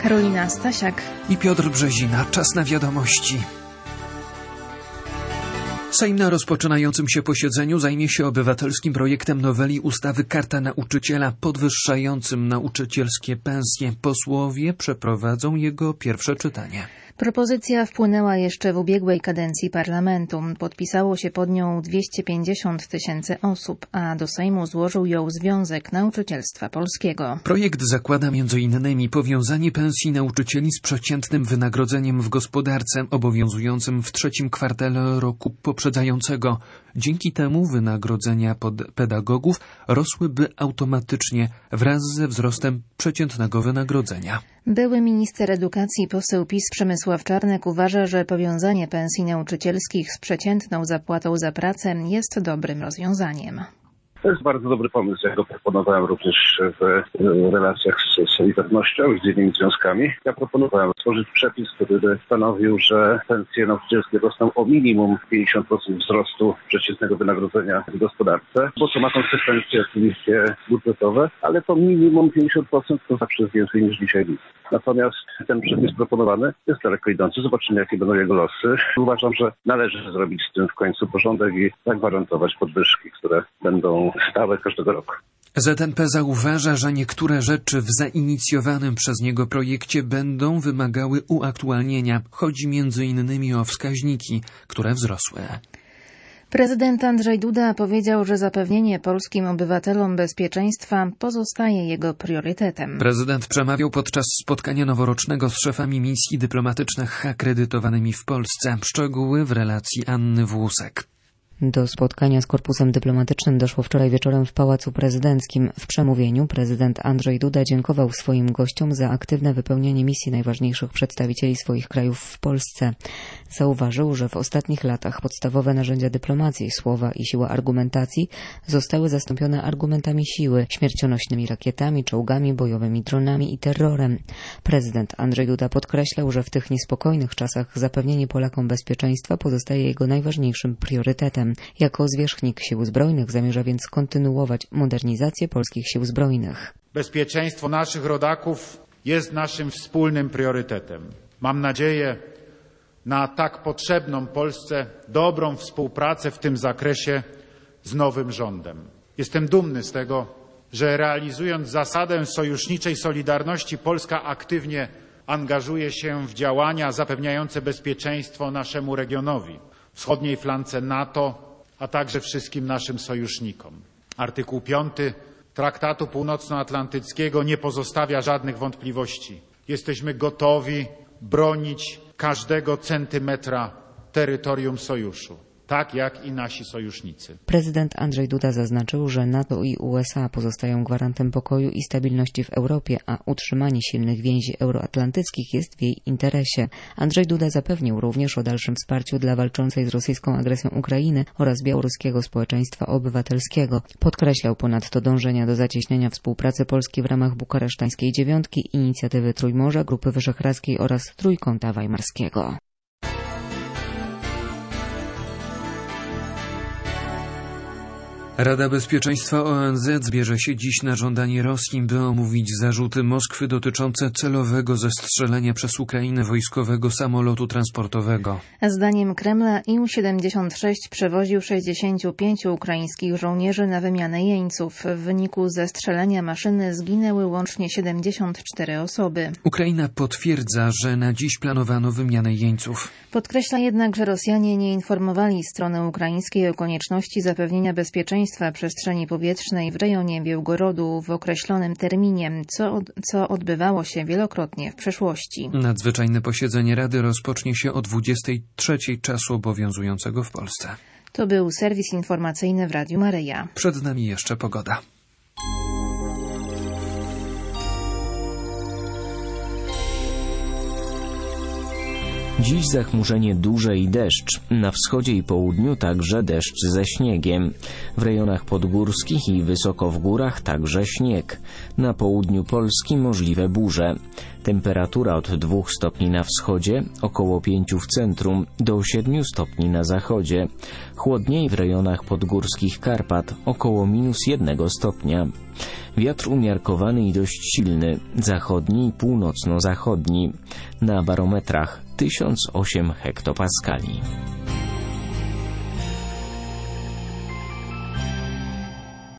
Karolina Stasiak i Piotr Brzezina. Czas na wiadomości. Sejm na rozpoczynającym się posiedzeniu zajmie się obywatelskim projektem noweli ustawy Karta Nauczyciela podwyższającym nauczycielskie pensje. Posłowie przeprowadzą jego pierwsze czytanie. Propozycja wpłynęła jeszcze w ubiegłej kadencji parlamentu. Podpisało się pod nią 250 000 osób, a do Sejmu złożył ją Związek Nauczycielstwa Polskiego. Projekt zakłada m.in. powiązanie pensji nauczycieli z przeciętnym wynagrodzeniem w gospodarce obowiązującym w trzecim kwartale roku poprzedzającego. Dzięki temu wynagrodzenia pedagogów rosłyby automatycznie wraz ze wzrostem przeciętnego wynagrodzenia. Były minister edukacji, poseł PiS Przemysław Czarnek uważa, że powiązanie pensji nauczycielskich z przeciętną zapłatą za pracę jest dobrym rozwiązaniem. To jest bardzo dobry pomysł. Ja go proponowałem również w relacjach z Solidarnością i z innymi związkami. Ja proponowałem stworzyć przepis, który by stanowił, że pensje nauczycielskie rosną o minimum 50% wzrostu przeciętnego wynagrodzenia w gospodarce, bo to ma konsekwencje oczywiście budżetowe, ale to minimum 50% to zawsze jest więcej niż dzisiaj. Natomiast ten przepis proponowany jest daleko idący. Zobaczymy, jakie będą jego losy. Uważam, że należy zrobić z tym w końcu porządek i zagwarantować podwyżki, które będą stałe każdego roku. ZNP zauważa, że niektóre rzeczy w zainicjowanym przez niego projekcie będą wymagały uaktualnienia. Chodzi m.in. o wskaźniki, które wzrosły. Prezydent Andrzej Duda powiedział, że zapewnienie polskim obywatelom bezpieczeństwa pozostaje jego priorytetem. Prezydent przemawiał podczas spotkania noworocznego z szefami misji dyplomatycznych akredytowanymi w Polsce. Szczegóły w relacji Anny Włusek. Do spotkania z korpusem dyplomatycznym doszło wczoraj wieczorem w Pałacu Prezydenckim. W przemówieniu prezydent Andrzej Duda dziękował swoim gościom za aktywne wypełnianie misji najważniejszych przedstawicieli swoich krajów w Polsce. Zauważył, że w ostatnich latach podstawowe narzędzia dyplomacji, słowa i siła argumentacji zostały zastąpione argumentami siły, śmiercionośnymi rakietami, czołgami, bojowymi dronami i terrorem. Prezydent Andrzej Duda podkreślał, że w tych niespokojnych czasach zapewnienie Polakom bezpieczeństwa pozostaje jego najważniejszym priorytetem. Jako zwierzchnik Sił Zbrojnych zamierza więc kontynuować modernizację polskich Sił Zbrojnych. Bezpieczeństwo naszych rodaków jest naszym wspólnym priorytetem. Mam nadzieję na tak potrzebną Polsce dobrą współpracę w tym zakresie z nowym rządem. Jestem dumny z tego, że realizując zasadę sojuszniczej solidarności, Polska aktywnie angażuje się w działania zapewniające bezpieczeństwo naszemu regionowi, wschodniej flance NATO, a także wszystkim naszym sojusznikom. Artykuł 5 Traktatu Północnoatlantyckiego nie pozostawia żadnych wątpliwości. Jesteśmy gotowi bronić każdego centymetra terytorium sojuszu, tak jak i nasi sojusznicy. Prezydent Andrzej Duda zaznaczył, że NATO i USA pozostają gwarantem pokoju i stabilności w Europie, a utrzymanie silnych więzi euroatlantyckich jest w jej interesie. Andrzej Duda zapewnił również o dalszym wsparciu dla walczącej z rosyjską agresją Ukrainy oraz białoruskiego społeczeństwa obywatelskiego. Podkreślał ponadto dążenia do zacieśniania współpracy Polski w ramach bukaresztańskiej dziewiątki, inicjatywy Trójmorza, Grupy Wyszehradzkiej oraz Trójkąta Weimarskiego. Rada Bezpieczeństwa ONZ zbierze się dziś na żądanie Rosji, by omówić zarzuty Moskwy dotyczące celowego zestrzelenia przez Ukrainę wojskowego samolotu transportowego. Zdaniem Kremla IL-76 przewoził 65 ukraińskich żołnierzy na wymianę jeńców. W wyniku zestrzelenia maszyny zginęły łącznie 74 osoby. Ukraina potwierdza, że na dziś planowano wymianę jeńców. Podkreśla jednak, że Rosjanie nie informowali strony ukraińskiej o konieczności zapewnienia bezpieczeństwa przestrzeni powietrznej w rejonie Białgorodu w określonym terminie, co odbywało się wielokrotnie w przeszłości. Nadzwyczajne posiedzenie Rady rozpocznie się o 23:00 czasu obowiązującego w Polsce. To był serwis informacyjny w Radiu Maryja. Przed nami jeszcze pogoda. Dziś zachmurzenie duże i deszcz. Na wschodzie i południu także deszcz ze śniegiem. W rejonach podgórskich i wysoko w górach także śnieg. Na południu Polski możliwe burze. Temperatura od 2 stopni na wschodzie, około 5 w centrum, do 7 stopni na zachodzie. Chłodniej w rejonach podgórskich Karpat, około -1 stopnia. Wiatr umiarkowany i dość silny, zachodni i północno-zachodni. Na barometrach 1008 hektopaskali.